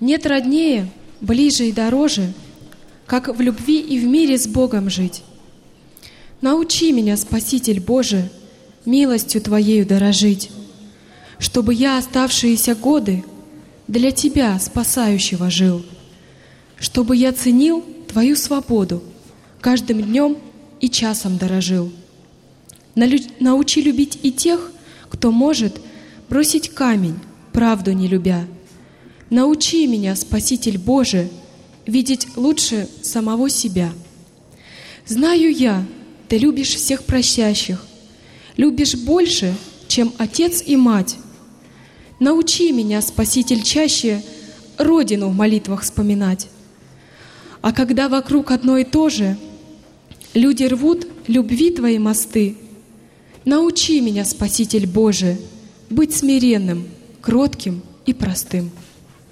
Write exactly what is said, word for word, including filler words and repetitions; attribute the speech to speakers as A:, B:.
A: Нет роднее, ближе и дороже, как в любви и в мире с Богом жить. Научи меня, Спаситель Божий, милостью Твоею дорожить, чтобы я оставшиеся годы для Тебя, спасающего, жил, чтобы я ценил Твою свободу, каждым днем и часом дорожил. Научи любить и тех, кто может бросить камень, правду не любя. Научи меня, Спаситель Божий, видеть лучше самого себя. Знаю я, Ты любишь всех просящих, любишь больше, чем отец и мать. Научи меня, Спаситель, чаще Родину в молитвах вспоминать. А когда вокруг одно и то же, люди рвут любви Твои мосты, научи меня, Спаситель Божий, быть смиренным, кротким и простым.